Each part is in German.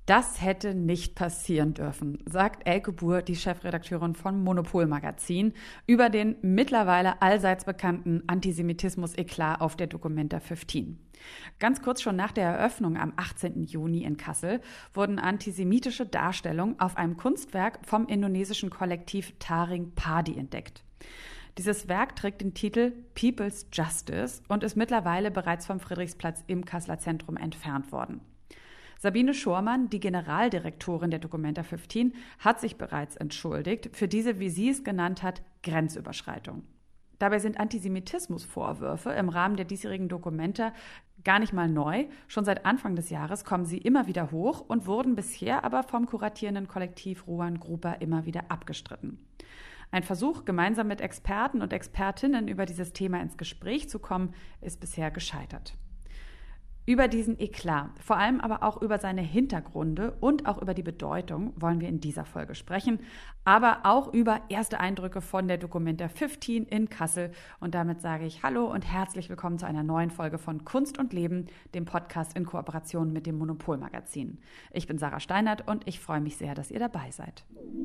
Das hätte nicht passieren dürfen, sagt Elke Buhr, die Chefredakteurin von Monopol Magazin, über den mittlerweile allseits bekannten Antisemitismus-Eklat auf der Documenta 15. Ganz kurz schon nach der Eröffnung am 18. Juni in Kassel wurden antisemitische Darstellungen auf einem Kunstwerk vom indonesischen Kollektiv Taring Padi entdeckt. Dieses Werk trägt den Titel People's Justice und ist mittlerweile bereits vom Friedrichsplatz im Kasseler Zentrum entfernt worden. Sabine Schormann, die Generaldirektorin der Documenta 15, hat sich bereits entschuldigt für diese, wie sie es genannt hat, Grenzüberschreitung. Dabei sind Antisemitismusvorwürfe im Rahmen der diesjährigen Documenta gar nicht mal neu. Schon seit Anfang des Jahres kommen sie immer wieder hoch und wurden bisher aber vom kuratierenden Kollektiv Ruan Grupa immer wieder abgestritten. Ein Versuch, gemeinsam mit Experten und Expertinnen über dieses Thema ins Gespräch zu kommen, ist bisher gescheitert. Über diesen Eklat, vor allem aber auch über seine Hintergründe und auch über die Bedeutung wollen wir in dieser Folge sprechen, aber auch über erste Eindrücke von der Documenta 15 in Kassel. Und damit sage ich Hallo und herzlich willkommen zu einer neuen Folge von Kunst und Leben, dem Podcast in Kooperation mit dem Monopol Magazin. Ich bin Sarah Steinert und ich freue mich sehr, dass ihr dabei seid.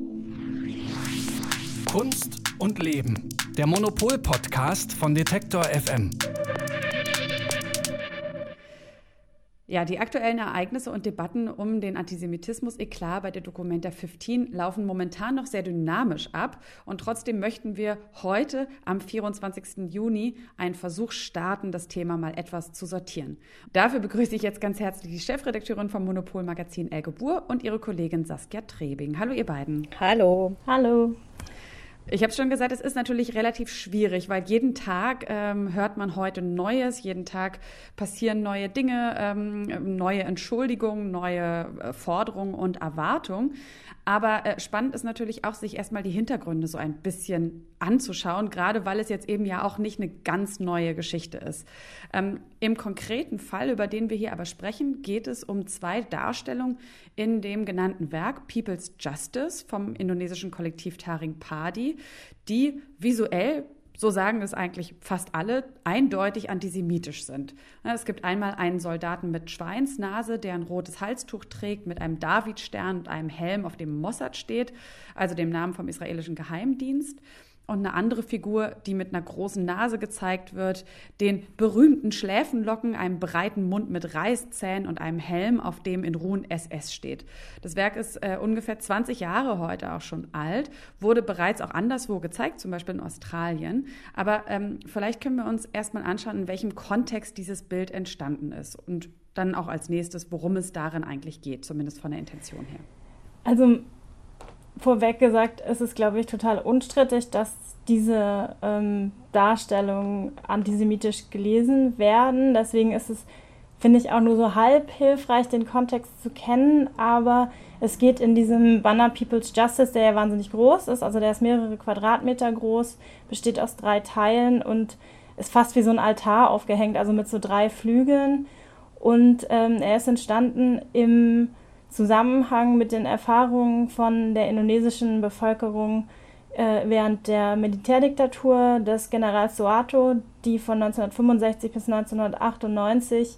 Kunst und Leben, der Monopol-Podcast von Detektor FM. Ja, die aktuellen Ereignisse und Debatten um den Antisemitismus-Eklat bei der Documenta 15 laufen momentan noch sehr dynamisch ab. Und trotzdem möchten wir heute am 24. Juni einen Versuch starten, das Thema mal etwas zu sortieren. Dafür begrüße ich jetzt ganz herzlich die Chefredakteurin vom Monopol Magazin Elke Buhr und ihre Kollegin Saskia Trebing. Hallo ihr beiden. Hallo. Hallo. Ich habe schon gesagt, es ist natürlich relativ schwierig, weil jeden Tag hört man heute Neues, jeden Tag passieren neue Dinge, neue Entschuldigungen, neue Forderungen und Erwartungen. Aber spannend ist natürlich auch, sich erstmal die Hintergründe so ein bisschen anzuschauen, gerade weil es jetzt eben ja auch nicht eine ganz neue Geschichte ist. Im konkreten Fall, über den wir hier aber sprechen, geht es um zwei Darstellungen in dem genannten Werk People's Justice vom indonesischen Kollektiv Taring Padi, die visuell, so sagen es eigentlich fast alle, eindeutig antisemitisch sind. Es gibt einmal einen Soldaten mit Schweinsnase, der ein rotes Halstuch trägt, mit einem Davidstern und einem Helm, auf dem Mossad steht, also dem Namen vom israelischen Geheimdienst. Und eine andere Figur, die mit einer großen Nase gezeigt wird, den berühmten Schläfenlocken, einem breiten Mund mit Reißzähnen und einem Helm, auf dem in Ruhen SS steht. Das Werk ist ungefähr 20 Jahre heute auch schon alt, wurde bereits auch anderswo gezeigt, zum Beispiel in Australien. Aber vielleicht können wir uns erstmal anschauen, in welchem Kontext dieses Bild entstanden ist und dann auch als nächstes, worum es darin eigentlich geht, zumindest von der Intention her. Also vorweg gesagt, ist es, glaube ich, total unstrittig, dass diese Darstellungen antisemitisch gelesen werden. Deswegen ist es, finde ich, auch nur so halb hilfreich, den Kontext zu kennen. Aber es geht in diesem Banner People's Justice, der ja wahnsinnig groß ist, also der ist mehrere Quadratmeter groß, besteht aus 3 Teilen und ist fast wie so ein Altar aufgehängt, also mit so 3 Flügeln. Und er ist entstanden im Zusammenhang mit den Erfahrungen von der indonesischen Bevölkerung während der Militärdiktatur des Generals Suharto, die von 1965 bis 1998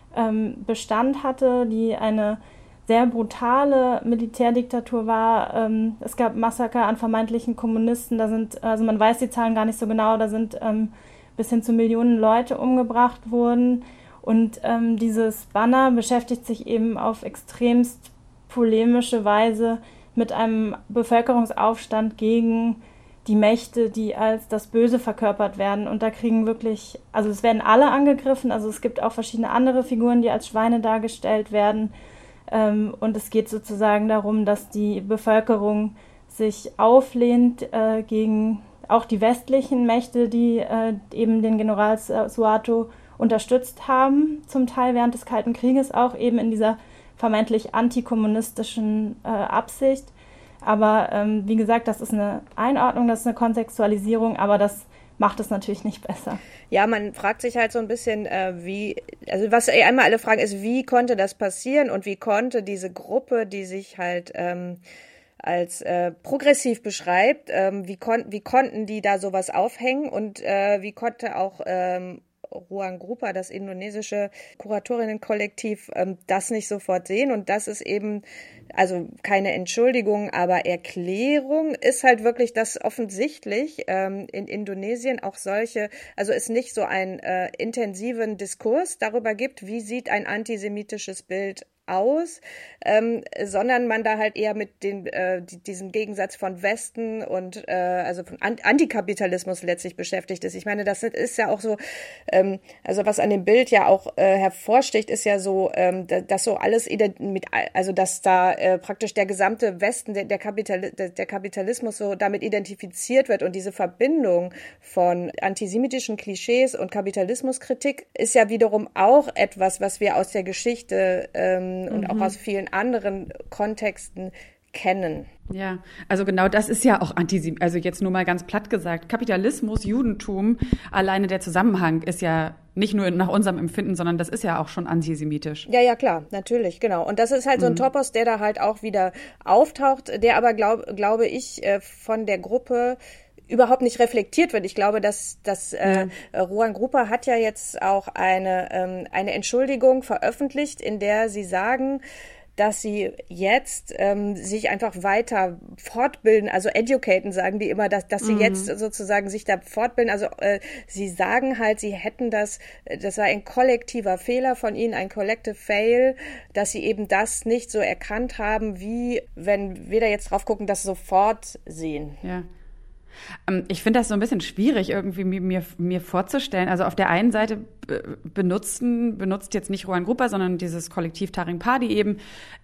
Bestand hatte, die eine sehr brutale Militärdiktatur war. Es gab Massaker an vermeintlichen Kommunisten, also man weiß die Zahlen gar nicht so genau, da sind bis hin zu Millionen Leute umgebracht worden. Und dieses Banner beschäftigt sich eben auf extremst polemische Weise mit einem Bevölkerungsaufstand gegen die Mächte, die als das Böse verkörpert werden. Und da kriegen wirklich, also es werden alle angegriffen, also es gibt auch verschiedene andere Figuren, die als Schweine dargestellt werden. Und es geht sozusagen darum, dass die Bevölkerung sich auflehnt gegen auch die westlichen Mächte, die eben den General Suharto unterstützt haben, zum Teil während des Kalten Krieges, auch eben in dieser vermeintlich antikommunistischen Absicht. Aber wie gesagt, das ist eine Einordnung, das ist eine Kontextualisierung, aber das macht es natürlich nicht besser. Ja, man fragt sich halt so ein bisschen, also was einmal alle fragen ist, wie konnte das passieren und wie konnte diese Gruppe, die sich halt als progressiv beschreibt, wie konnten die da sowas aufhängen und wie konnte auch Ruang Grupa, das indonesische Kuratorinnenkollektiv, das nicht sofort sehen. Und das ist eben, also keine Entschuldigung, aber Erklärung ist halt wirklich, dass offensichtlich in Indonesien auch also es nicht so einen intensiven Diskurs darüber gibt, wie sieht ein antisemitisches Bild aus, sondern man da halt eher mit diesem Gegensatz von Westen und also von Antikapitalismus letztlich beschäftigt ist. Ich meine, das ist ja auch so, also was an dem Bild ja auch hervorsticht, ist ja so, dass so alles also dass da praktisch der gesamte Westen, der Kapitalismus so damit identifiziert wird, und diese Verbindung von antisemitischen Klischees und Kapitalismuskritik ist ja wiederum auch etwas, was wir aus der Geschichte und auch aus vielen anderen Kontexten kennen. Ja, also genau das ist ja auch also jetzt nur mal ganz platt gesagt, Kapitalismus, Judentum, alleine der Zusammenhang ist ja nicht nur nach unserem Empfinden, sondern das ist ja auch schon antisemitisch. Ja, klar, natürlich, genau. Und das ist halt so ein Topos, der da halt auch wieder auftaucht, der aber, glaube ich, von der Gruppe überhaupt nicht reflektiert wird. Ich glaube, dass Ruang Grupa hat ja jetzt auch eine Entschuldigung veröffentlicht, in der sie sagen, dass sie jetzt sich einfach weiter fortbilden, also educaten, sagen die immer, dass sie jetzt sozusagen sich da fortbilden. Also sie sagen halt, sie hätten das war ein kollektiver Fehler von ihnen, ein collective fail, dass sie eben das nicht so erkannt haben, wie wenn wir da jetzt drauf gucken, das sofort sehen. Ja. Ich finde das so ein bisschen schwierig, irgendwie mir vorzustellen. Also auf der einen Seite benutzt jetzt nicht Ruang Grupa, sondern dieses Kollektiv Taring Padi eben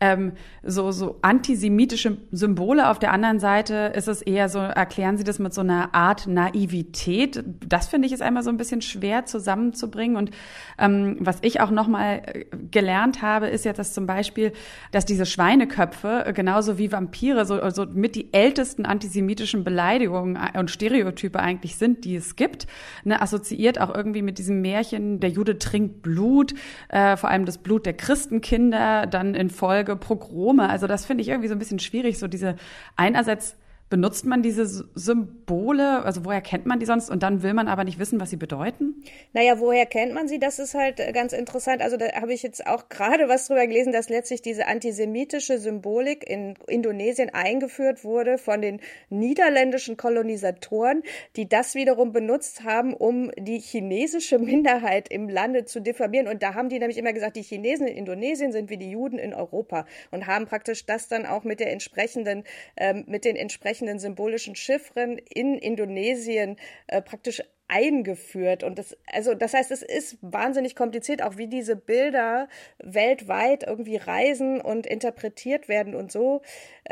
so antisemitische Symbole. Auf der anderen Seite ist es eher so, erklären sie das mit so einer Art Naivität. Das finde ich ist einmal so ein bisschen schwer zusammenzubringen. Und was ich auch nochmal gelernt habe, ist jetzt, dass zum Beispiel, dass diese Schweineköpfe genauso wie Vampire so mit die ältesten antisemitischen Beleidigungen und Stereotype eigentlich sind, die es gibt, ne, assoziiert auch irgendwie mit diesem Märchen, der Jude trinkt Blut, vor allem das Blut der Christenkinder, dann in Folge Pogrome. Also das finde ich irgendwie so ein bisschen schwierig, so diese einerseits benutzt man diese Symbole, also woher kennt man die sonst? Und dann will man aber nicht wissen, was sie bedeuten? Naja, woher kennt man sie? Das ist halt ganz interessant. Also da habe ich jetzt auch gerade was drüber gelesen, dass letztlich diese antisemitische Symbolik in Indonesien eingeführt wurde von den niederländischen Kolonisatoren, die das wiederum benutzt haben, um die chinesische Minderheit im Lande zu diffamieren. Und da haben die nämlich immer gesagt, die Chinesen in Indonesien sind wie die Juden in Europa, und haben praktisch das dann auch mit den entsprechenden symbolischen Chiffren in Indonesien praktisch eingeführt. Und das heißt, es ist wahnsinnig kompliziert, auch wie diese Bilder weltweit irgendwie reisen und interpretiert werden und so.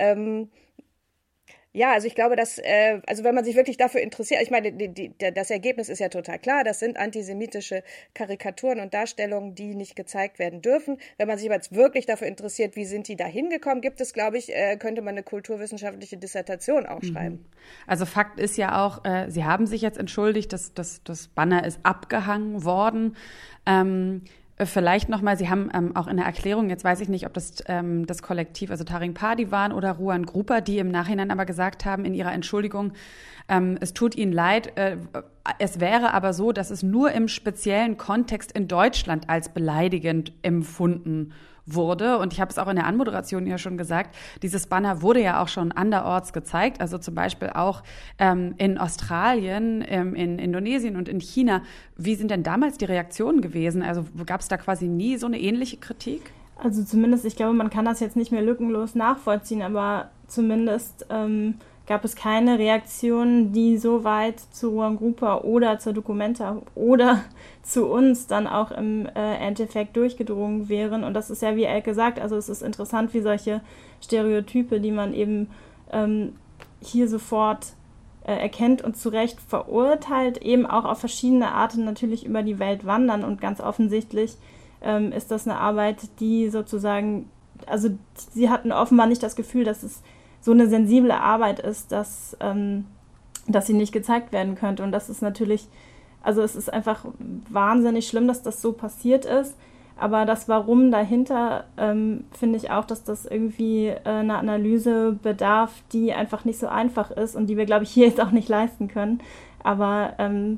Ja, also ich glaube, dass, also wenn man sich wirklich dafür interessiert, ich meine, das Ergebnis ist ja total klar, das sind antisemitische Karikaturen und Darstellungen, die nicht gezeigt werden dürfen. Wenn man sich aber jetzt wirklich dafür interessiert, wie sind die da hingekommen, gibt es, glaube ich, könnte man eine kulturwissenschaftliche Dissertation auch schreiben. Also Fakt ist ja auch, Sie haben sich jetzt entschuldigt, das Banner ist abgehangen worden. Vielleicht nochmal, Sie haben auch in der Erklärung, jetzt weiß ich nicht, ob das das Kollektiv, also Taring Padi waren oder Ruang Grupa, die im Nachhinein aber gesagt haben in ihrer Entschuldigung, es tut ihnen leid, es wäre aber so, dass es nur im speziellen Kontext in Deutschland als beleidigend empfunden wurde. Und ich habe es auch in der Anmoderation ja schon gesagt, dieses Banner wurde ja auch schon anderorts gezeigt, also zum Beispiel auch in Australien, in Indonesien und in China. Wie sind denn damals die Reaktionen gewesen? Also gab es da quasi nie so eine ähnliche Kritik? Also zumindest, ich glaube, man kann das jetzt nicht mehr lückenlos nachvollziehen, aber zumindest gab es keine Reaktionen, die so weit zu Ruang Grupa oder zur Documenta oder zu uns dann auch im Endeffekt durchgedrungen wären. Und das ist ja, wie Elke sagt, also es ist interessant, wie solche Stereotype, die man eben hier sofort erkennt und zu Recht verurteilt, eben auch auf verschiedene Arten natürlich über die Welt wandern. Und ganz offensichtlich ist das eine Arbeit, die sozusagen, also sie hatten offenbar nicht das Gefühl, dass es so eine sensible Arbeit ist, dass sie nicht gezeigt werden könnte. Und das ist natürlich, also es ist einfach wahnsinnig schlimm, dass das so passiert ist. Aber das Warum dahinter, finde ich auch, dass das irgendwie eine Analyse bedarf, die einfach nicht so einfach ist und die wir, glaube ich, hier jetzt auch nicht leisten können. Aber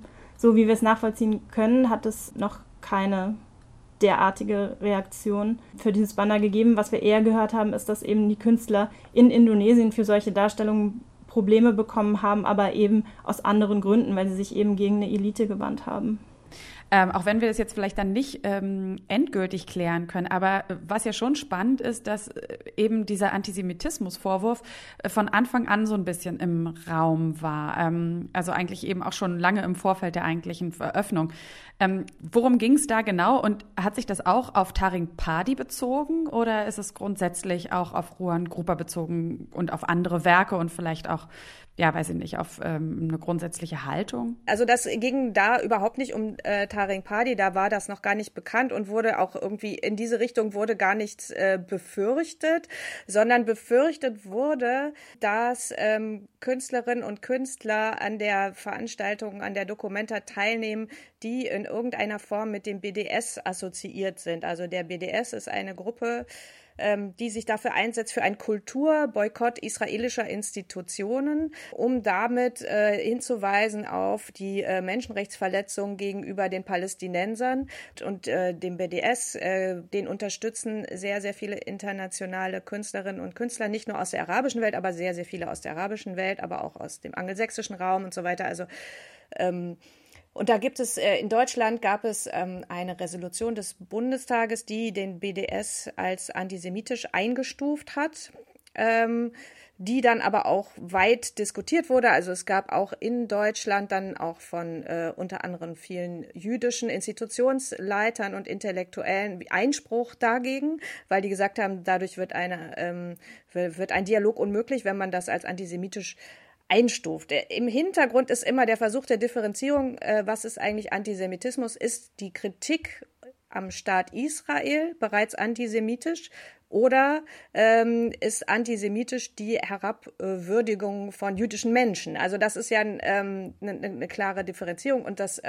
so wie wir es nachvollziehen können, hat es noch keine derartige Reaktion für dieses Banner gegeben. Was wir eher gehört haben, ist, dass eben die Künstler in Indonesien für solche Darstellungen Probleme bekommen haben, aber eben aus anderen Gründen, weil sie sich eben gegen eine Elite gewandt haben. Auch wenn wir das jetzt vielleicht dann nicht endgültig klären können, aber was ja schon spannend ist, dass eben dieser Antisemitismusvorwurf von Anfang an so ein bisschen im Raum war. Also eigentlich eben auch schon lange im Vorfeld der eigentlichen Veröffnung. Worum ging es da genau und hat sich das auch auf Taring Padi bezogen oder ist es grundsätzlich auch auf Ruan Grupa bezogen und auf andere Werke und vielleicht auch, ja, weiß ich nicht, auf eine grundsätzliche Haltung? Also das ging da überhaupt nicht um Taring Padi, da war das noch gar nicht bekannt und wurde auch irgendwie in diese Richtung wurde gar nichts befürchtet, sondern befürchtet wurde, dass Künstlerinnen und Künstler an der Veranstaltung, an der Documenta teilnehmen, die in irgendeiner Form mit dem BDS assoziiert sind. Also der BDS ist eine Gruppe, die sich dafür einsetzt, für einen Kulturboykott israelischer Institutionen, um damit hinzuweisen auf die Menschenrechtsverletzungen gegenüber den Palästinensern und dem BDS. Den unterstützen sehr, sehr viele internationale Künstlerinnen und Künstler, nicht nur aus der arabischen Welt, aber sehr, sehr viele aus der arabischen Welt, aber auch aus dem angelsächsischen Raum und so weiter. Also und da gibt es, in Deutschland gab es eine Resolution des Bundestages, die den BDS als antisemitisch eingestuft hat, die dann aber auch weit diskutiert wurde. Also es gab auch in Deutschland dann auch von unter anderem vielen jüdischen Institutionsleitern und Intellektuellen Einspruch dagegen, weil die gesagt haben, dadurch wird ein Dialog unmöglich, wenn man das als antisemitisch einstuft. Im Hintergrund ist immer der Versuch der Differenzierung, was ist eigentlich Antisemitismus? Ist die Kritik am Staat Israel bereits antisemitisch oder ist antisemitisch die Herabwürdigung von jüdischen Menschen? Also das ist ja eine klare Differenzierung und das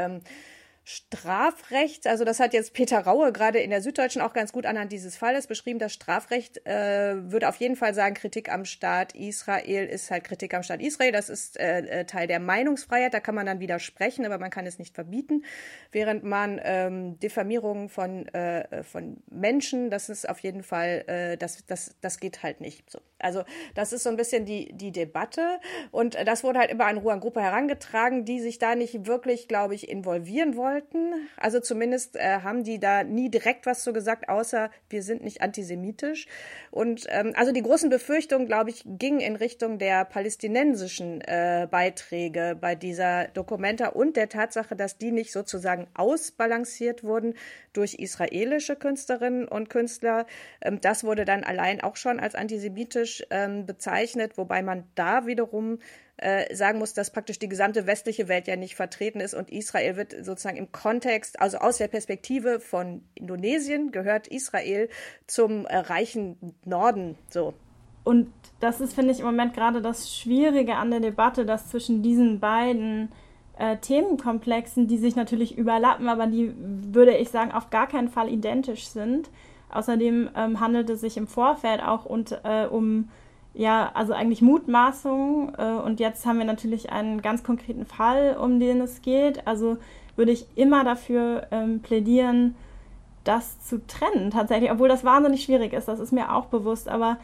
Strafrecht, also das hat jetzt Peter Raue gerade in der Süddeutschen auch ganz gut anhand dieses Falles beschrieben. Das Strafrecht würde auf jeden Fall sagen, Kritik am Staat Israel ist halt Kritik am Staat Israel. Das ist Teil der Meinungsfreiheit. Da kann man dann widersprechen, aber man kann es nicht verbieten. Während man Diffamierungen von Menschen, das ist auf jeden Fall, das geht halt nicht so. Also das ist so ein bisschen die Debatte und das wurde halt immer an Ruan Grupa herangetragen, die sich da nicht wirklich, glaube ich, involvieren wollten. Also zumindest haben die da nie direkt was so gesagt, außer wir sind nicht antisemitisch. Und also die großen Befürchtungen, glaube ich, gingen in Richtung der palästinensischen Beiträge bei dieser Documenta und der Tatsache, dass die nicht sozusagen ausbalanciert wurden durch israelische Künstlerinnen und Künstler. Das wurde dann allein auch schon als antisemitisch bezeichnet, wobei man da wiederum sagen muss, dass praktisch die gesamte westliche Welt ja nicht vertreten ist und Israel wird sozusagen im Kontext, also aus der Perspektive von Indonesien gehört Israel zum reichen Norden, so. Und das ist, finde ich, im Moment gerade das Schwierige an der Debatte, dass zwischen diesen beiden Themenkomplexen, die sich natürlich überlappen, aber die, würde ich sagen, auf gar keinen Fall identisch sind. Außerdem handelt es sich im Vorfeld auch um also eigentlich Mutmaßungen und jetzt haben wir natürlich einen ganz konkreten Fall, um den es geht. Also würde ich immer dafür plädieren, das zu trennen tatsächlich, obwohl das wahnsinnig schwierig ist, das ist mir auch bewusst, aber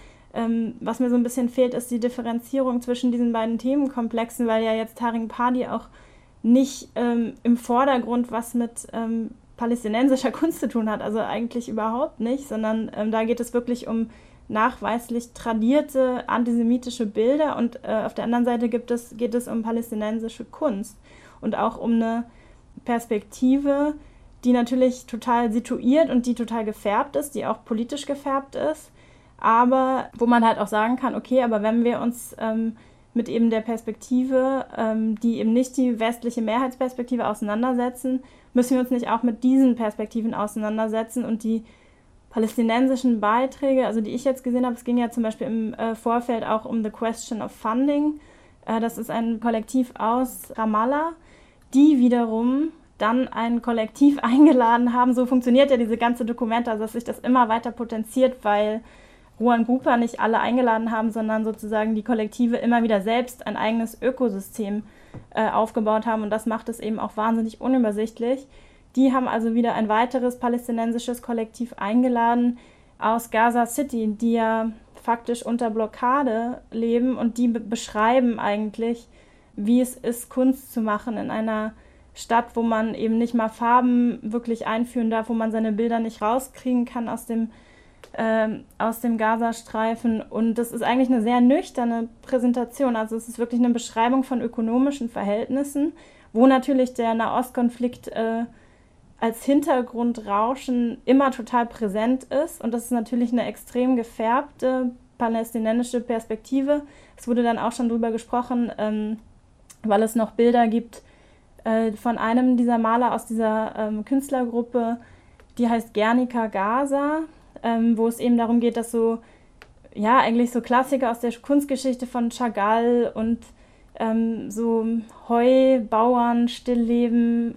was mir so ein bisschen fehlt, ist die Differenzierung zwischen diesen beiden Themenkomplexen, weil ja jetzt Taring Padi auch nicht im Vordergrund was mit palästinensischer Kunst zu tun hat, also eigentlich überhaupt nicht, sondern da geht es wirklich um nachweislich tradierte antisemitische Bilder und auf der anderen Seite geht es um palästinensische Kunst und auch um eine Perspektive, die natürlich total situiert und die total gefärbt ist, die auch politisch gefärbt ist, aber wo man halt auch sagen kann, okay, aber wenn wir uns mit eben der Perspektive, die eben nicht die westliche Mehrheitsperspektive auseinandersetzen, müssen wir uns nicht auch mit diesen Perspektiven auseinandersetzen und die palästinensischen Beiträge, also die ich jetzt gesehen habe, es ging ja zum Beispiel im Vorfeld auch um The Question of Funding. Das ist ein Kollektiv aus Ramallah, die wiederum dann ein Kollektiv eingeladen haben. So funktioniert ja diese ganze Documenta, also dass sich das immer weiter potenziert, weil Ruan Grupa nicht alle eingeladen haben, sondern sozusagen die Kollektive immer wieder selbst ein eigenes Ökosystem aufgebaut haben. Und das macht es eben auch wahnsinnig unübersichtlich. Die haben also wieder ein weiteres palästinensisches Kollektiv eingeladen aus Gaza City, die ja faktisch unter Blockade leben, und die beschreiben eigentlich, wie es ist, Kunst zu machen in einer Stadt, wo man eben nicht mal Farben wirklich einführen darf, wo man seine Bilder nicht rauskriegen kann aus dem Gazastreifen. Und das ist eigentlich eine sehr nüchterne Präsentation. Also es ist wirklich eine Beschreibung von ökonomischen Verhältnissen, wo natürlich der Nahostkonflikt als Hintergrundrauschen immer total präsent ist. Und das ist natürlich eine extrem gefärbte palästinensische Perspektive. Es wurde dann auch schon drüber gesprochen, weil es noch Bilder gibt von einem dieser Maler aus dieser Künstlergruppe, die heißt Guernica Gaza, wo es eben darum geht, dass eigentlich so Klassiker aus der Kunstgeschichte von Chagall und so Heubauern, Stillleben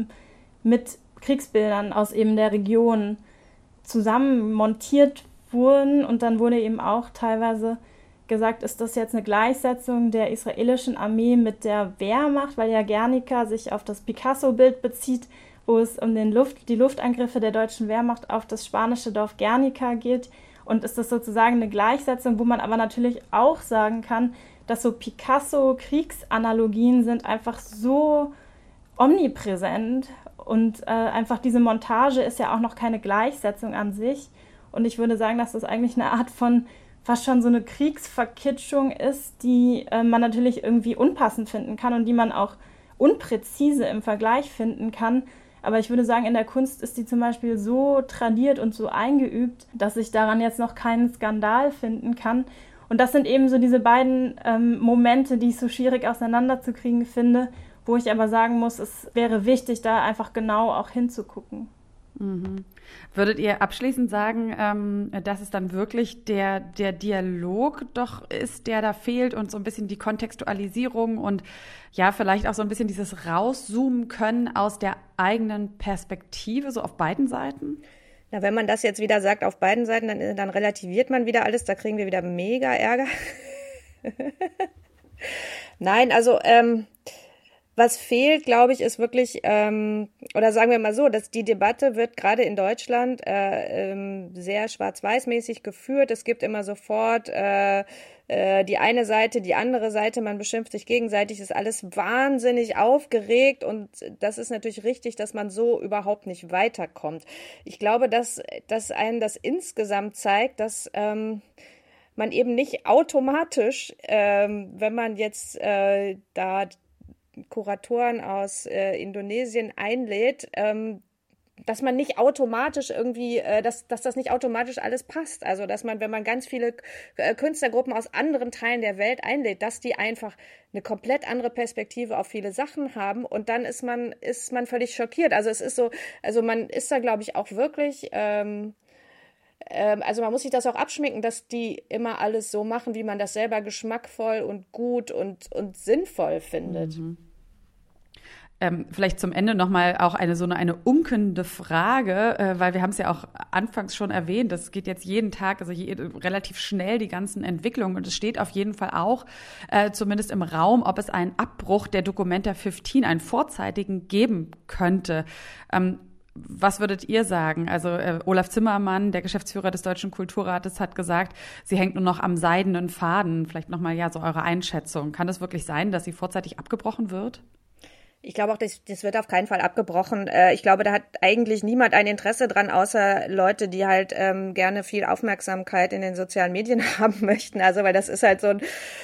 mit Kriegsbildern aus eben der Region zusammen montiert wurden. Und dann wurde eben auch teilweise gesagt, ist das jetzt eine Gleichsetzung der israelischen Armee mit der Wehrmacht, weil ja Guernica sich auf das Picasso-Bild bezieht, wo es um die Luftangriffe der deutschen Wehrmacht auf das spanische Dorf Guernica geht. Und ist das sozusagen eine Gleichsetzung, wo man aber natürlich auch sagen kann, dass so Picasso-Kriegsanalogien sind einfach so omnipräsent. Und einfach diese Montage ist ja auch noch keine Gleichsetzung an sich. Und ich würde sagen, dass das eigentlich eine Art von fast schon so eine Kriegsverkitschung ist, die man natürlich irgendwie unpassend finden kann und die man auch unpräzise im Vergleich finden kann. Aber ich würde sagen, in der Kunst ist die zum Beispiel so tradiert und so eingeübt, dass ich daran jetzt noch keinen Skandal finden kann. Und das sind eben so diese beiden Momente, die ich so schwierig auseinanderzukriegen finde, wo ich aber sagen muss, es wäre wichtig, da einfach genau auch hinzugucken. Mhm. Würdet ihr abschließend sagen, dass es dann wirklich der Dialog doch ist, der da fehlt und so ein bisschen die Kontextualisierung und ja, vielleicht auch so ein bisschen dieses Rauszoomen können aus der eigenen Perspektive, so auf beiden Seiten? Na, wenn man das jetzt wieder sagt, auf beiden Seiten, dann relativiert man wieder alles, da kriegen wir wieder mega Ärger. Nein, also was fehlt, glaube ich, ist wirklich, oder sagen wir mal so, dass die Debatte wird gerade in Deutschland sehr schwarz-weiß-mäßig geführt. Es gibt immer sofort die eine Seite, die andere Seite, man beschimpft sich gegenseitig, ist alles wahnsinnig aufgeregt und das ist natürlich richtig, dass man so überhaupt nicht weiterkommt. Ich glaube, dass einem das insgesamt zeigt, dass man eben nicht automatisch, wenn man jetzt da Kuratoren aus Indonesien einlädt, dass man nicht automatisch irgendwie, dass das nicht automatisch alles passt. Also dass man, wenn man ganz viele Künstlergruppen aus anderen Teilen der Welt einlädt, dass die einfach eine komplett andere Perspektive auf viele Sachen haben und dann ist man völlig schockiert. Also es ist so, also man ist da, glaube ich, auch wirklich also man muss sich das auch abschminken, dass die immer alles so machen, wie man das selber geschmackvoll und gut und sinnvoll findet. Mhm. Vielleicht zum Ende nochmal auch eine umkennende Frage, weil wir haben es ja auch anfangs schon erwähnt, das geht jetzt jeden Tag, also relativ schnell die ganzen Entwicklungen und es steht auf jeden Fall auch zumindest im Raum, ob es einen Abbruch der Documenta 15, einen vorzeitigen, geben könnte. Was würdet ihr sagen? Also Olaf Zimmermann, der Geschäftsführer des Deutschen Kulturrates, hat gesagt, sie hängt nur noch am seidenen Faden. Vielleicht nochmal so eure Einschätzung. Kann es wirklich sein, dass sie vorzeitig abgebrochen wird? Ich glaube auch, das wird auf keinen Fall abgebrochen. Ich glaube, da hat eigentlich niemand ein Interesse dran, außer Leute, die halt gerne viel Aufmerksamkeit in den sozialen Medien haben möchten. Also, weil das ist halt so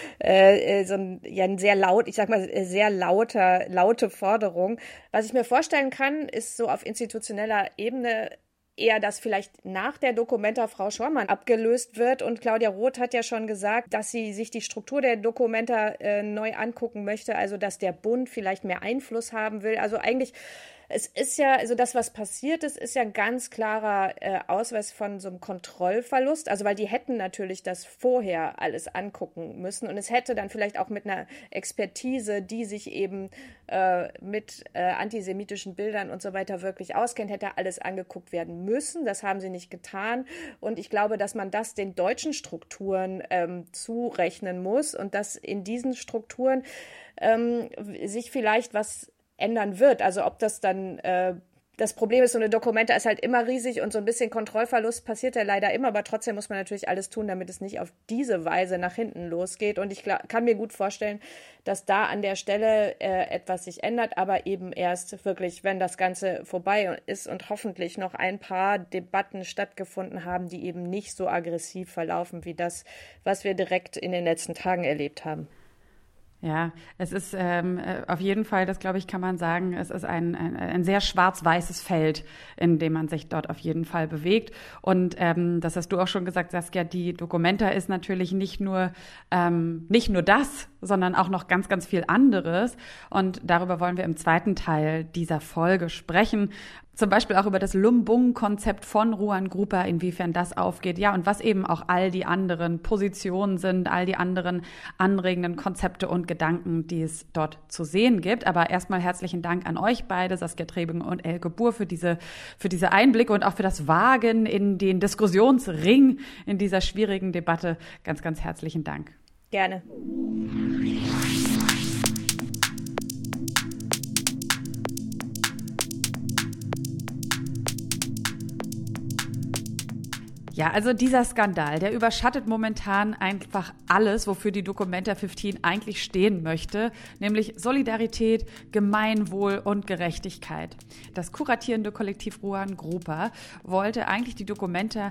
ein sehr laut, ich sag mal, sehr laute Forderung. Was ich mir vorstellen kann, ist so auf institutioneller Ebene eher, dass vielleicht nach der Documenta Frau Schormann abgelöst wird. Und Claudia Roth hat ja schon gesagt, dass sie sich die Struktur der Documenta neu angucken möchte, also dass der Bund vielleicht mehr Einfluss haben will. Also eigentlich Es ist ja, also das, was passiert ist ja ein ganz klarer Ausweis von so einem Kontrollverlust. Also weil die hätten natürlich das vorher alles angucken müssen und es hätte dann vielleicht auch mit einer Expertise, die sich eben mit antisemitischen Bildern und so weiter wirklich auskennt, hätte alles angeguckt werden müssen. Das haben sie nicht getan. Und ich glaube, dass man das den deutschen Strukturen zurechnen muss und dass in diesen Strukturen sich vielleicht was ändern wird. Also ob das dann das Problem ist, so eine Dokumenta ist halt immer riesig und so ein bisschen Kontrollverlust passiert ja leider immer, aber trotzdem muss man natürlich alles tun, damit es nicht auf diese Weise nach hinten losgeht. Und ich kann mir gut vorstellen, dass da an der Stelle etwas sich ändert, aber eben erst wirklich, wenn das Ganze vorbei ist und hoffentlich noch ein paar Debatten stattgefunden haben, die eben nicht so aggressiv verlaufen wie das, was wir direkt in den letzten Tagen erlebt haben. Ja, es ist auf jeden Fall, das glaube ich, kann man sagen, es ist ein sehr schwarz-weißes Feld, in dem man sich dort auf jeden Fall bewegt. Und das hast du auch schon gesagt, Saskia, die Documenta ist natürlich nicht nur das, sondern auch noch ganz, ganz viel anderes. Und darüber wollen wir im zweiten Teil dieser Folge sprechen. Zum Beispiel auch über das Lumbung-Konzept von Ruan Grupa, inwiefern das aufgeht. Ja, und was eben auch all die anderen Positionen sind, all die anderen anregenden Konzepte und Gedanken, die es dort zu sehen gibt. Aber erstmal herzlichen Dank an euch beide, Saskia Trebing und Elke Buhr, für diese Einblicke und auch für das Wagen in den Diskussionsring in dieser schwierigen Debatte. Ganz, ganz herzlichen Dank. Gerne. Ja, also dieser Skandal, der überschattet momentan einfach alles, wofür die Documenta 15 eigentlich stehen möchte, nämlich Solidarität, Gemeinwohl und Gerechtigkeit. Das kuratierende Kollektiv Ruan Grupa wollte eigentlich die Documenta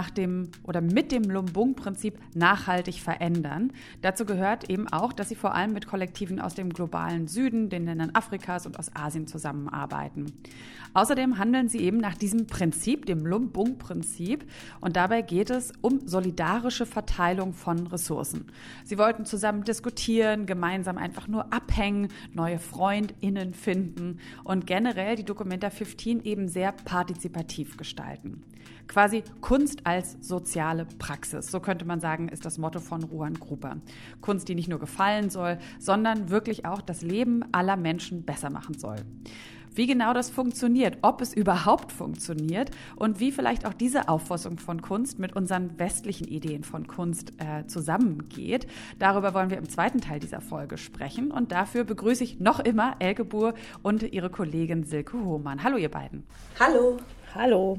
mit dem Lumbung-Prinzip nachhaltig verändern. Dazu gehört eben auch, dass sie vor allem mit Kollektiven aus dem globalen Süden, den Ländern Afrikas und aus Asien zusammenarbeiten. Außerdem handeln sie eben nach diesem Prinzip, dem Lumbung-Prinzip, und dabei geht es um solidarische Verteilung von Ressourcen. Sie wollten zusammen diskutieren, gemeinsam einfach nur abhängen, neue FreundInnen finden und generell die Documenta 15 eben sehr partizipativ gestalten. Quasi Kunst als soziale Praxis, so könnte man sagen, ist das Motto von Ruan Grupa. Kunst, die nicht nur gefallen soll, sondern wirklich auch das Leben aller Menschen besser machen soll. Wie genau das funktioniert, ob es überhaupt funktioniert und wie vielleicht auch diese Auffassung von Kunst mit unseren westlichen Ideen von Kunst zusammengeht, darüber wollen wir im zweiten Teil dieser Folge sprechen. Und dafür begrüße ich noch immer Elke Buhr und ihre Kollegin Silke Hohmann. Hallo ihr beiden. Hallo. Hallo.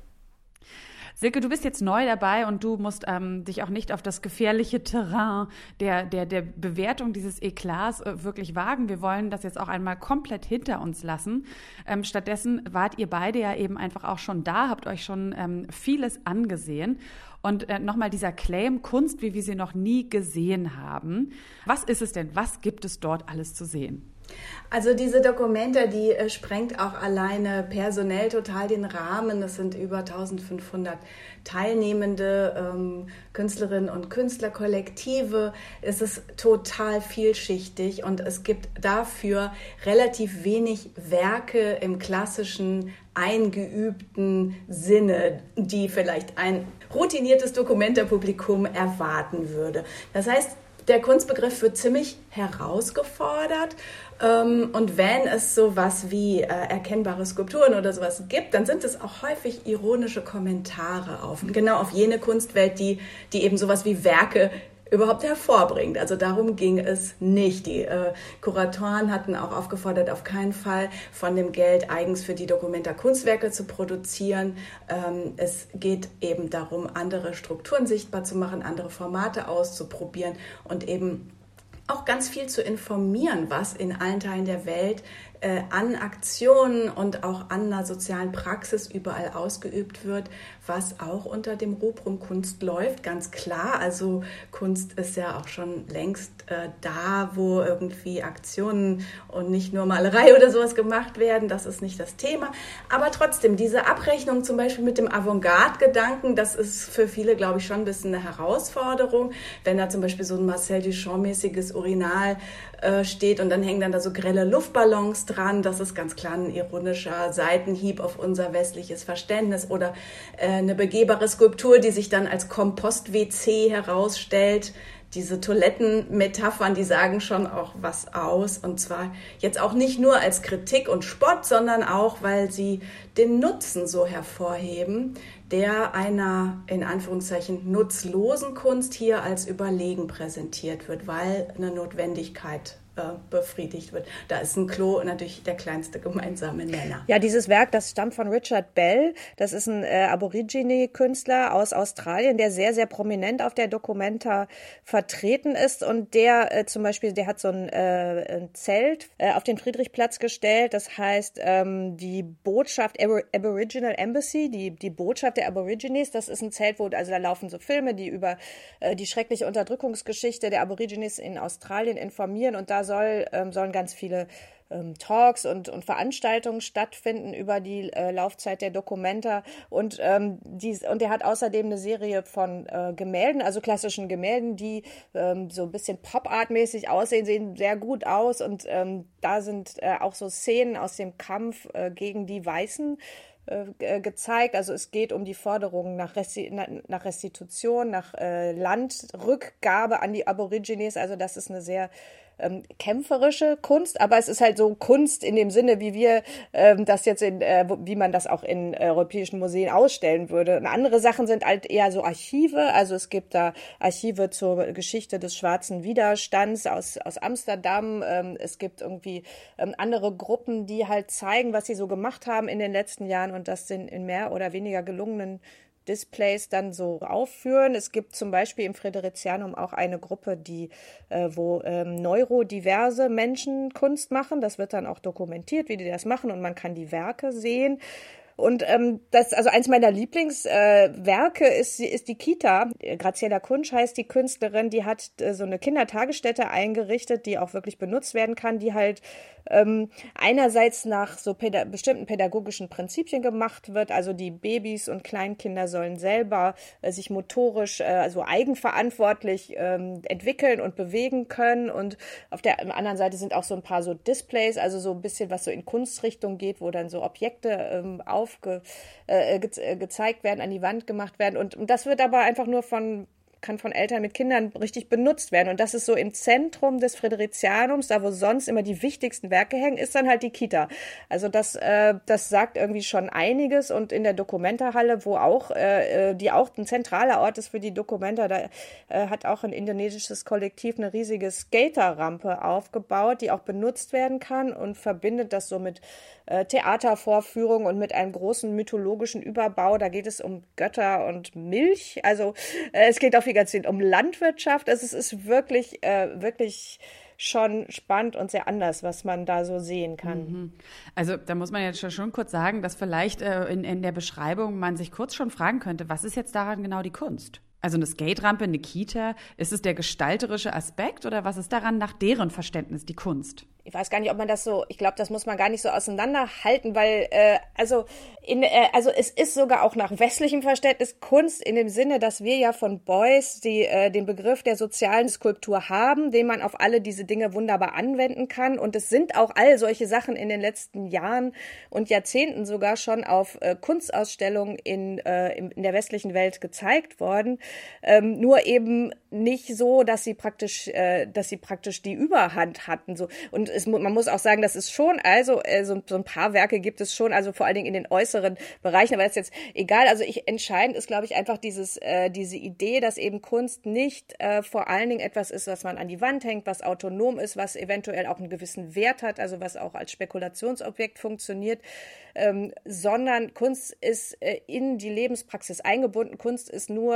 Silke, du bist jetzt neu dabei und du musst dich auch nicht auf das gefährliche Terrain der Bewertung dieses Eklats wirklich wagen. Wir wollen das jetzt auch einmal komplett hinter uns lassen. Stattdessen wart ihr beide ja eben einfach auch schon da, habt euch schon vieles angesehen. Und nochmal dieser Claim, Kunst, wie wir sie noch nie gesehen haben. Was ist es denn? Was gibt es dort alles zu sehen? Also diese Documenta, die sprengt auch alleine personell total den Rahmen. Es sind über 1500 teilnehmende Künstlerinnen und Künstlerkollektive. Es ist total vielschichtig und es gibt dafür relativ wenig Werke im klassischen, eingeübten Sinne, die vielleicht ein routiniertes Documenta-Publikum erwarten würde. Das heißt, der Kunstbegriff wird ziemlich herausgefordert. Und wenn es sowas wie erkennbare Skulpturen oder sowas gibt, dann sind es auch häufig ironische Kommentare auf jene Kunstwelt, die eben sowas wie Werke überhaupt hervorbringt. Also darum ging es nicht. Die Kuratoren hatten auch aufgefordert, auf keinen Fall von dem Geld eigens für die Documenta Kunstwerke zu produzieren. Es geht eben darum, andere Strukturen sichtbar zu machen, andere Formate auszuprobieren und eben auch ganz viel zu informieren, was in allen Teilen der Welt an Aktionen und auch an einer sozialen Praxis überall ausgeübt wird, was auch unter dem Rubrum Kunst läuft, ganz klar. Also Kunst ist ja auch schon längst da, wo irgendwie Aktionen und nicht nur Malerei oder sowas gemacht werden. Das ist nicht das Thema. Aber trotzdem, diese Abrechnung zum Beispiel mit dem Avantgarde-Gedanken, das ist für viele, glaube ich, schon ein bisschen eine Herausforderung. Wenn da zum Beispiel so ein Marcel Duchamp-mäßiges Urinal steht und dann hängen dann da so grelle Luftballons dran. Das ist ganz klar ein ironischer Seitenhieb auf unser westliches Verständnis. Oder eine begehbare Skulptur, die sich dann als Kompost-WC herausstellt. Diese Toilettenmetaphern, die sagen schon auch was aus. Und zwar jetzt auch nicht nur als Kritik und Spott, sondern auch, weil sie den Nutzen so hervorheben, der einer, in Anführungszeichen, nutzlosen Kunst hier als überlegen präsentiert wird, weil eine Notwendigkeit befriedigt wird. Da ist ein Klo natürlich der kleinste gemeinsame Nenner. Ja, dieses Werk, das stammt von Richard Bell. Das ist ein Aborigine-Künstler aus Australien, der sehr, sehr prominent auf der Documenta vertreten ist. Und der zum Beispiel, der hat so ein Zelt auf den Friedrichsplatz gestellt. Das heißt, die Botschaft Aboriginal Embassy, die Botschaft der Aborigines. Das ist ein Zelt, also da laufen so Filme, die über die schreckliche Unterdrückungsgeschichte der Aborigines in Australien informieren. Und da sollen ganz viele Talks und Veranstaltungen stattfinden über die Laufzeit der Documenta. Und er hat außerdem eine Serie von Gemälden, also klassischen Gemälden, die so ein bisschen Pop-Art-mäßig aussehen, sehen sehr gut aus. Und da sind auch so Szenen aus dem Kampf gegen die Weißen gezeigt. Also es geht um die Forderungen nach Restitution, nach Landrückgabe an die Aborigines. Also das ist eine sehr kämpferische Kunst, aber es ist halt so Kunst in dem Sinne, wie wir das jetzt wie man das auch in europäischen Museen ausstellen würde. Und andere Sachen sind halt eher so Archive, also es gibt da Archive zur Geschichte des schwarzen Widerstands aus Amsterdam. Es gibt irgendwie andere Gruppen, die halt zeigen, was sie so gemacht haben in den letzten Jahren und das sind in mehr oder weniger gelungenen Displays dann so aufführen. Es gibt zum Beispiel im Friderizianum auch eine Gruppe, wo neurodiverse Menschen Kunst machen. Das wird dann auch dokumentiert, wie die das machen und man kann die Werke sehen. Und also eins meiner Lieblingswerke ist die Kita. Graziella Kunsch heißt die Künstlerin, die hat so eine Kindertagesstätte eingerichtet, die auch wirklich benutzt werden kann, die halt einerseits nach so bestimmten pädagogischen Prinzipien gemacht wird. Also die Babys und Kleinkinder sollen selber sich motorisch, also eigenverantwortlich entwickeln und bewegen können. Und auf der anderen Seite sind auch so ein paar so Displays, also so ein bisschen was so in Kunstrichtung geht, wo dann so Objekte gezeigt werden, an die Wand gemacht werden. Und das wird aber einfach nur kann von Eltern mit Kindern richtig benutzt werden. Und das ist so im Zentrum des Friderizianums, da wo sonst immer die wichtigsten Werke hängen, ist dann halt die Kita. Also das sagt irgendwie schon einiges. Und in der Documenta-Halle, wo auch, die auch ein zentraler Ort ist für die Documenta, da hat auch ein indonesisches Kollektiv eine riesige Skaterrampe aufgebaut, die auch benutzt werden kann und verbindet das so mit Theatervorführungen und mit einem großen mythologischen Überbau. Da geht es um Götter und Milch. Also es geht auch ganz viel um Landwirtschaft. Also es ist wirklich schon spannend und sehr anders, was man da so sehen kann. Also da muss man jetzt schon kurz sagen, dass vielleicht in der Beschreibung man sich kurz schon fragen könnte, was ist jetzt daran genau die Kunst? Also eine Skaterampe, eine Kita, ist es der gestalterische Aspekt oder was ist daran nach deren Verständnis die Kunst? Ich weiß gar nicht, ob man das so, ich glaube, das muss man gar nicht so auseinanderhalten, weil also es ist sogar auch nach westlichem Verständnis Kunst in dem Sinne, dass wir ja von Beuys den Begriff der sozialen Skulptur haben, den man auf alle diese Dinge wunderbar anwenden kann. Und es sind auch all solche Sachen in den letzten Jahren und Jahrzehnten sogar schon auf Kunstausstellungen in der westlichen Welt gezeigt worden. Nur eben nicht so, dass sie praktisch die Überhand hatten. So. Und man muss auch sagen, das ist schon, also so ein paar Werke gibt es schon, also vor allen Dingen in den äußeren Bereichen, aber das ist jetzt egal. Also entscheidend ist, glaube ich, einfach diese Idee, dass eben Kunst nicht vor allen Dingen etwas ist, was man an die Wand hängt, was autonom ist, was eventuell auch einen gewissen Wert hat, also was auch als Spekulationsobjekt funktioniert, sondern Kunst ist in die Lebenspraxis eingebunden. Kunst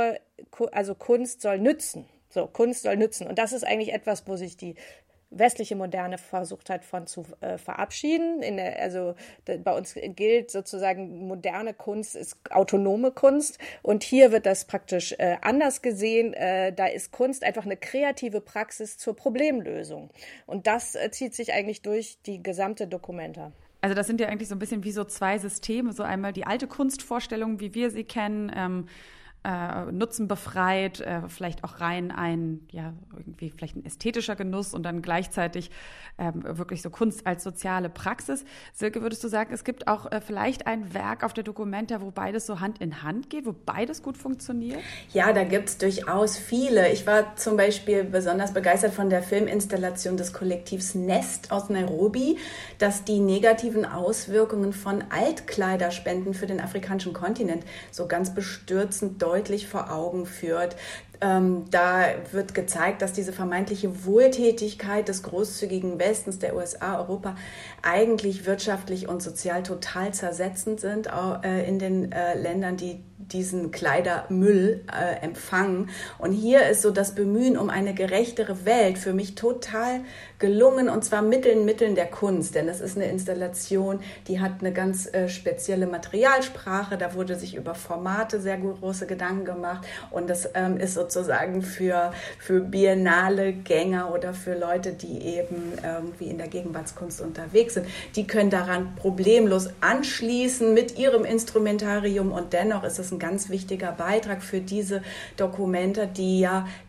soll nützen. So, Kunst soll nützen. Und das ist eigentlich etwas, wo sich die westliche Moderne versucht hat, von zu verabschieden. Bei uns gilt sozusagen, moderne Kunst ist autonome Kunst und hier wird das praktisch anders gesehen. Da ist Kunst einfach eine kreative Praxis zur Problemlösung. Und das zieht sich eigentlich durch die gesamte Documenta. Also das sind ja eigentlich so ein bisschen wie so zwei Systeme, so einmal die alte Kunstvorstellung, wie wir sie kennen, nutzenbefreit, vielleicht auch rein irgendwie vielleicht ein ästhetischer Genuss und dann gleichzeitig wirklich so Kunst als soziale Praxis. Silke, würdest du sagen, es gibt auch vielleicht ein Werk auf der Documenta, wo beides so Hand in Hand geht, wo beides gut funktioniert? Ja, da gibt es durchaus viele. Ich war zum Beispiel besonders begeistert von der Filminstallation des Kollektivs Nest aus Nairobi, das die negativen Auswirkungen von Altkleiderspenden für den afrikanischen Kontinent so ganz bestürzend deutlich vor Augen führt. Da wird gezeigt, dass diese vermeintliche Wohltätigkeit des großzügigen Westens, der USA, Europa, eigentlich wirtschaftlich und sozial total zersetzend sind in den Ländern, die diesen Kleidermüll empfangen. Und hier ist so das Bemühen um eine gerechtere Welt für mich total gelungen, und zwar Mitteln der Kunst. Denn das ist eine Installation, die hat eine ganz spezielle Materialsprache. Da wurde sich über Formate sehr große Gedanken gemacht. Und das ist sozusagen für Biennale-Gänger oder für Leute, die eben irgendwie in der Gegenwartskunst unterwegs sind. Die können daran problemlos anschließen mit ihrem Instrumentarium, und dennoch ist es ein ganz wichtiger Beitrag für diese Documenta, die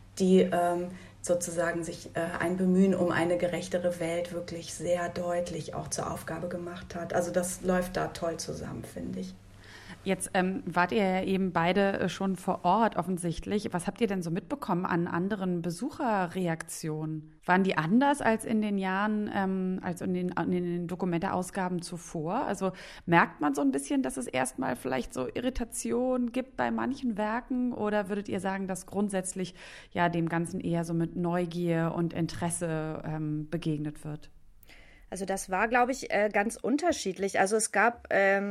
sozusagen sich ein Bemühen um eine gerechtere Welt wirklich sehr deutlich auch zur Aufgabe gemacht hat. Also das läuft da toll zusammen, finde ich. Jetzt wart ihr ja eben beide schon vor Ort offensichtlich. Was habt ihr denn so mitbekommen an anderen Besucherreaktionen? Waren die anders als in den Jahren, als in den Documenta-Ausgaben zuvor? Also merkt man so ein bisschen, dass es erstmal vielleicht so Irritation gibt bei manchen Werken? Oder würdet ihr sagen, dass grundsätzlich ja dem Ganzen eher so mit Neugier und Interesse begegnet wird? Also das war, glaube ich, ganz unterschiedlich. Also es gab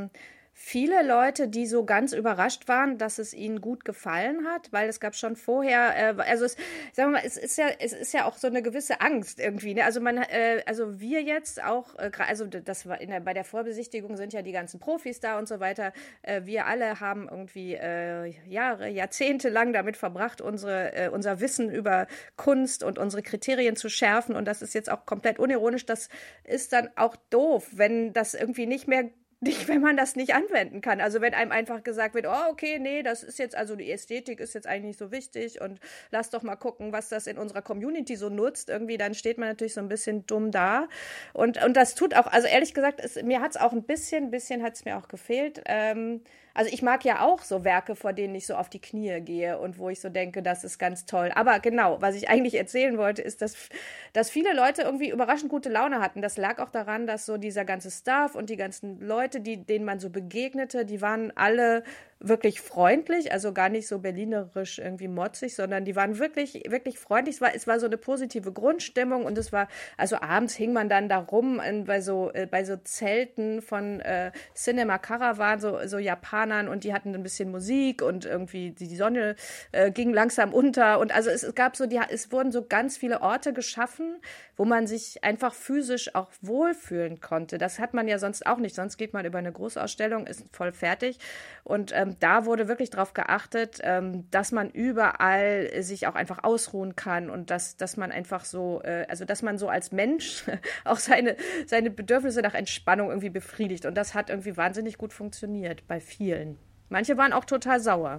viele Leute, die so ganz überrascht waren, dass es ihnen gut gefallen hat, weil es gab schon vorher, sagen wir mal, es ist ja auch so eine gewisse Angst irgendwie, ne? Also also wir jetzt auch, also das war bei der Vorbesichtigung sind ja die ganzen Profis da und so weiter. Wir alle haben irgendwie Jahrzehnte lang damit verbracht, unser Wissen über Kunst und unsere Kriterien zu schärfen, und das ist jetzt auch komplett unironisch. Das ist dann auch doof, wenn das irgendwie wenn man das nicht anwenden kann. Also wenn einem einfach gesagt wird, oh, okay, nee, das ist jetzt, also die Ästhetik ist jetzt eigentlich nicht so wichtig und lass doch mal gucken, was das in unserer Community so nutzt. Irgendwie, dann steht man natürlich so ein bisschen dumm da. Und das tut auch, also ehrlich gesagt, mir hat es auch ein bisschen hat es mir auch gefehlt. Also ich mag ja auch so Werke, vor denen ich so auf die Knie gehe und wo ich so denke, das ist ganz toll. Aber genau, was ich eigentlich erzählen wollte, ist, dass viele Leute irgendwie überraschend gute Laune hatten. Das lag auch daran, dass so dieser ganze Staff und die ganzen Leute, denen man so begegnete, die waren alle wirklich freundlich, also gar nicht so berlinerisch irgendwie motzig, sondern die waren wirklich, wirklich freundlich. Es war so eine positive Grundstimmung, und es war, also abends hing man dann da rum bei so Zelten von Cinema Caravan, so Japanern, und die hatten ein bisschen Musik und irgendwie die Sonne ging langsam unter, und also es wurden so ganz viele Orte geschaffen, wo man sich einfach physisch auch wohlfühlen konnte. Das hat man ja sonst auch nicht, sonst geht man über eine Großausstellung, ist voll fertig, und da wurde wirklich darauf geachtet, dass man überall sich auch einfach ausruhen kann, und dass man einfach so, also dass man so als Mensch auch seine Bedürfnisse nach Entspannung irgendwie befriedigt, und das hat irgendwie wahnsinnig gut funktioniert bei vielen. Manche waren auch total sauer.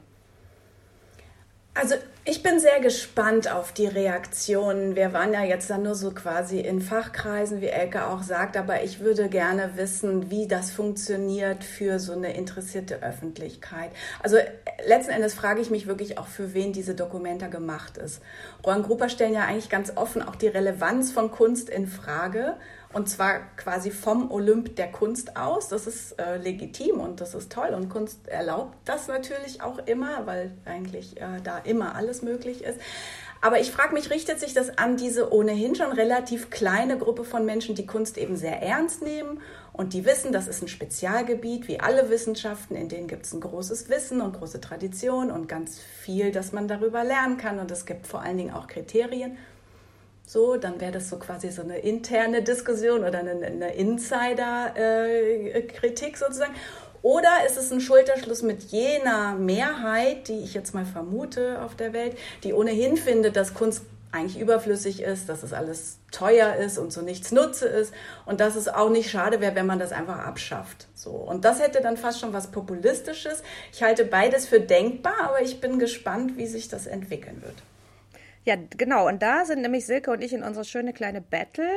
Also ich bin sehr gespannt auf die Reaktionen. Wir waren ja jetzt dann nur so quasi in Fachkreisen, wie Elke auch sagt, aber ich würde gerne wissen, wie das funktioniert für so eine interessierte Öffentlichkeit. Also letzten Endes frage ich mich wirklich auch, für wen diese Documenta gemacht ist. Rohan Grupa stellen ja eigentlich ganz offen auch die Relevanz von Kunst in Frage. Und zwar quasi vom Olymp der Kunst aus. Das ist legitim und das ist toll. Und Kunst erlaubt das natürlich auch immer, weil eigentlich da immer alles möglich ist. Aber ich frage mich, richtet sich das an diese ohnehin schon relativ kleine Gruppe von Menschen, die Kunst eben sehr ernst nehmen und die wissen, das ist ein Spezialgebiet, wie alle Wissenschaften, in denen gibt es ein großes Wissen und große Tradition und ganz viel, dass man darüber lernen kann. Und es gibt vor allen Dingen auch Kriterien. So, dann wäre das so quasi so eine interne Diskussion oder eine Insider-Kritik sozusagen. Oder ist es ein Schulterschluss mit jener Mehrheit, die ich jetzt mal vermute auf der Welt, die ohnehin findet, dass Kunst eigentlich überflüssig ist, dass es alles teuer ist und so nichts Nutze ist und dass es auch nicht schade wäre, wenn man das einfach abschafft. So. Und das hätte dann fast schon was Populistisches. Ich halte beides für denkbar, aber ich bin gespannt, wie sich das entwickeln wird. Ja, genau. Und da sind nämlich Silke und ich in unserer schönen kleinen Battle.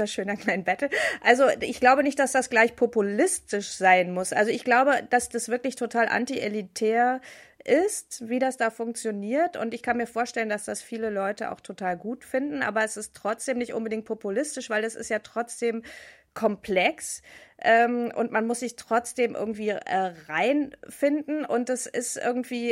Also ich glaube nicht, dass das gleich populistisch sein muss. Also ich glaube, dass das wirklich total anti-elitär ist, wie das da funktioniert. Und ich kann mir vorstellen, dass das viele Leute auch total gut finden. Aber es ist trotzdem nicht unbedingt populistisch, weil es ist ja trotzdem komplex. Und man muss sich trotzdem irgendwie reinfinden. Und es ist irgendwie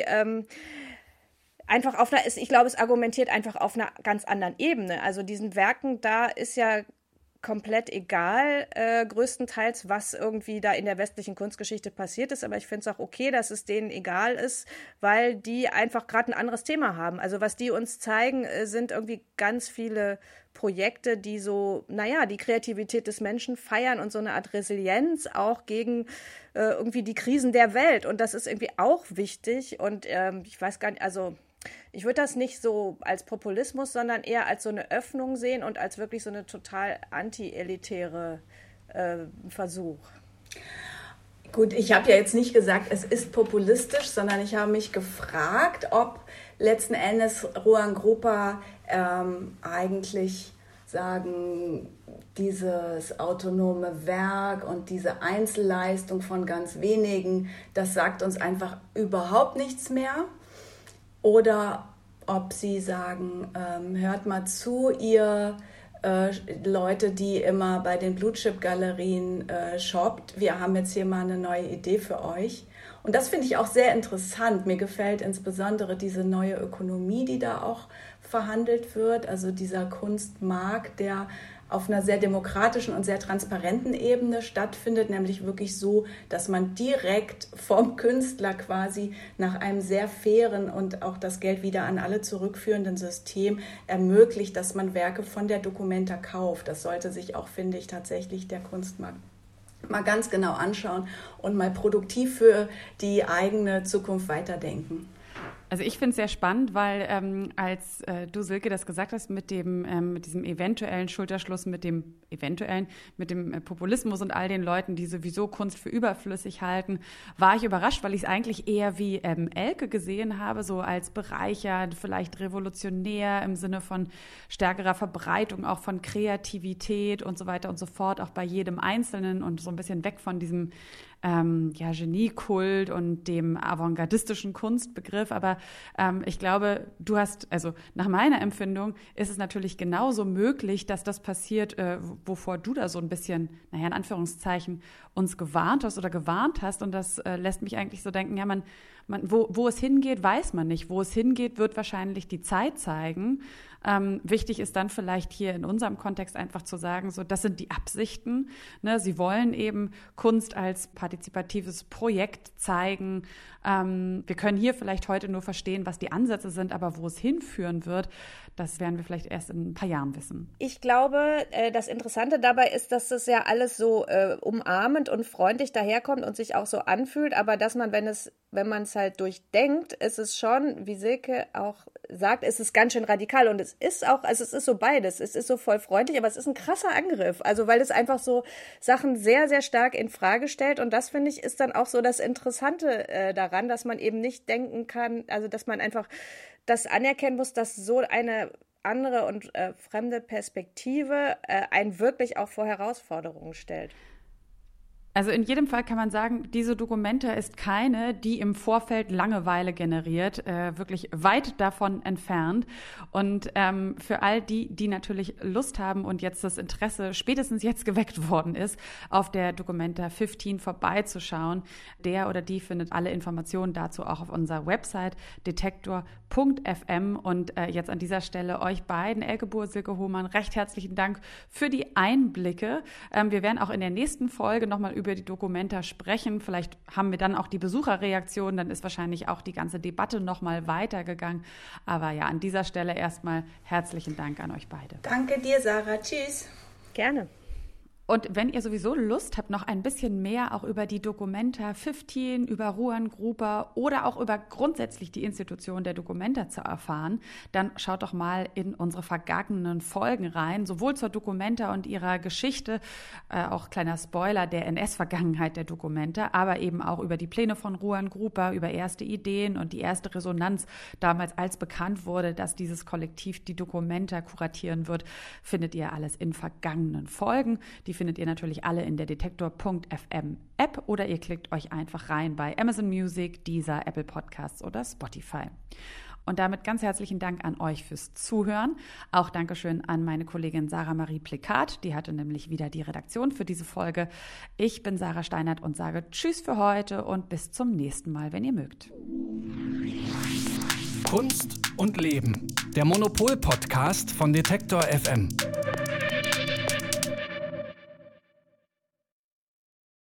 einfach ich glaube, es argumentiert einfach auf einer ganz anderen Ebene. Also diesen Werken, da ist ja komplett egal, größtenteils, was irgendwie da in der westlichen Kunstgeschichte passiert ist. Aber ich finde es auch okay, dass es denen egal ist, weil die einfach gerade ein anderes Thema haben. Also was die uns zeigen, sind irgendwie ganz viele Projekte, die so, die Kreativität des Menschen feiern und so eine Art Resilienz auch gegen irgendwie die Krisen der Welt. Und das ist irgendwie auch wichtig. Und ich weiß gar nicht, also ich würde das nicht so als Populismus, sondern eher als so eine Öffnung sehen und als wirklich so eine total anti-elitäre Versuch. Gut, ich habe ja jetzt nicht gesagt, es ist populistisch, sondern ich habe mich gefragt, ob letzten Endes Ruan Grupa eigentlich sagen, dieses autonome Werk und diese Einzelleistung von ganz wenigen, das sagt uns einfach überhaupt nichts mehr. Oder ob sie sagen, hört mal zu, ihr Leute, die immer bei den Blue Chip Galerien shoppt, wir haben jetzt hier mal eine neue Idee für euch. Und das finde ich auch sehr interessant. Mir gefällt insbesondere diese neue Ökonomie, die da auch verhandelt wird, also dieser Kunstmarkt, der auf einer sehr demokratischen und sehr transparenten Ebene stattfindet, nämlich wirklich so, dass man direkt vom Künstler quasi nach einem sehr fairen und auch das Geld wieder an alle zurückführenden System ermöglicht, dass man Werke von der Documenta kauft. Das sollte sich auch, finde ich, tatsächlich der Kunstmarkt mal ganz genau anschauen und mal produktiv für die eigene Zukunft weiterdenken. Also ich finde es sehr spannend, weil als du, Silke, das gesagt hast mit diesem eventuellen Schulterschluss, mit dem Populismus und all den Leuten, die sowieso Kunst für überflüssig halten, war ich überrascht, weil ich es eigentlich eher wie Elke gesehen habe, so als bereichernd, vielleicht revolutionär im Sinne von stärkerer Verbreitung, auch von Kreativität und so weiter und so fort, auch bei jedem Einzelnen und so ein bisschen weg von diesem Geniekult und dem avantgardistischen Kunstbegriff. Aber ich glaube, also nach meiner Empfindung ist es natürlich genauso möglich, dass das passiert, wovor du da so ein bisschen, in Anführungszeichen, uns gewarnt hast. Und das lässt mich eigentlich so denken, ja, wo es hingeht, weiß man nicht. Wo es hingeht, wird wahrscheinlich die Zeit zeigen. Wichtig ist dann vielleicht hier in unserem Kontext einfach zu sagen, so, das sind die Absichten. Ne? Sie wollen eben Kunst als partizipatives Projekt zeigen. Wir können hier vielleicht heute nur verstehen, was die Ansätze sind, aber wo es hinführen wird, das werden wir vielleicht erst in ein paar Jahren wissen. Ich glaube, das Interessante dabei ist, dass das ja alles so umarmend und freundlich daherkommt und sich auch so anfühlt, aber dass man, wenn man es halt durchdenkt, ist es schon, wie Silke auch sagt, ist es ganz schön radikal und es ist auch, also es ist so beides, es ist so voll freundlich, aber es ist ein krasser Angriff, also weil es einfach so Sachen sehr, sehr stark in Frage stellt und das, finde ich, ist dann auch so das Interessante daran, dass man eben nicht denken kann, also dass man einfach das anerkennen muss, dass so eine andere und fremde Perspektive einen wirklich auch vor Herausforderungen stellt. Also in jedem Fall kann man sagen, diese Documenta ist keine, die im Vorfeld Langeweile generiert, wirklich weit davon entfernt. Und für all die natürlich Lust haben und jetzt das Interesse spätestens jetzt geweckt worden ist, auf der Documenta 15 vorbeizuschauen, der oder die findet alle Informationen dazu auch auf unserer Website detektor.fm. Und jetzt an dieser Stelle euch beiden, Elke Buhr, Silke Hohmann, recht herzlichen Dank für die Einblicke. Wir werden auch in der nächsten Folge nochmal über die Documenta sprechen. Vielleicht haben wir dann auch die Besucherreaktion, dann ist wahrscheinlich auch die ganze Debatte nochmal weitergegangen. Aber ja, an dieser Stelle erstmal herzlichen Dank an euch beide. Danke dir, Sarah. Tschüss. Gerne. Und wenn ihr sowieso Lust habt, noch ein bisschen mehr auch über die Documenta 15, über Ruan Gruber oder auch über grundsätzlich die Institution der Documenta zu erfahren, dann schaut doch mal in unsere vergangenen Folgen rein, sowohl zur Documenta und ihrer Geschichte, auch kleiner Spoiler der NS-Vergangenheit der Documenta, aber eben auch über die Pläne von Ruan Gruber, über erste Ideen und die erste Resonanz damals, als bekannt wurde, dass dieses Kollektiv die Documenta kuratieren wird, findet ihr alles in vergangenen Folgen. Die findet ihr natürlich alle in der Detektor.fm App oder ihr klickt euch einfach rein bei Amazon Music, Deezer, Apple Podcasts oder Spotify. Und damit ganz herzlichen Dank an euch fürs Zuhören. Auch Dankeschön an meine Kollegin Sarah Marie Plikat, die hatte nämlich wieder die Redaktion für diese Folge. Ich bin Sarah Steinert und sage Tschüss für heute und bis zum nächsten Mal, wenn ihr mögt. Kunst und Leben. Der Monopol-Podcast von Detektor FM.